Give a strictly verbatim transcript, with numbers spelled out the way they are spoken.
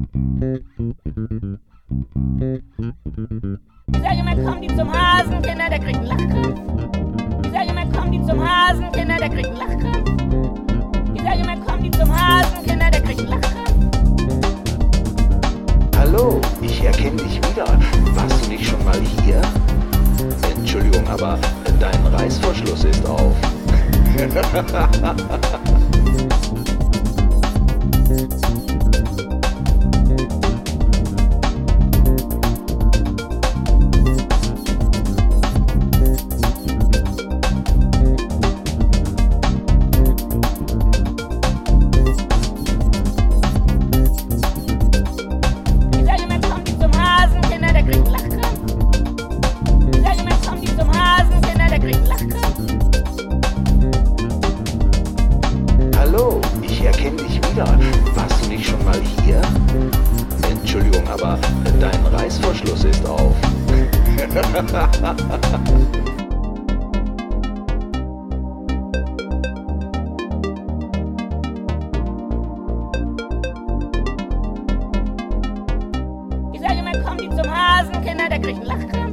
Ich sage immer, kommen die zum Hasen, Kinder, der kriegt einen Lachkreis. Ich sage immer, kommen die zum Hasen, Kinder, der kriegt einen Lachkreis. Ich sage immer, kommen die zum Hasen, Kinder, der kriegt einen Lachkreis. Hallo, ich erkenne dich wieder. Warst du nicht schon mal hier? Entschuldigung, aber dein Reißverschluss ist auf. Hallo, ich erkenne dich wieder. Warst du nicht schon mal hier? Entschuldigung, aber dein Reißverschluss ist auf. Ich sage immer, kommen die zum Hasen, Kinder, der kriegt einen Lachkreis.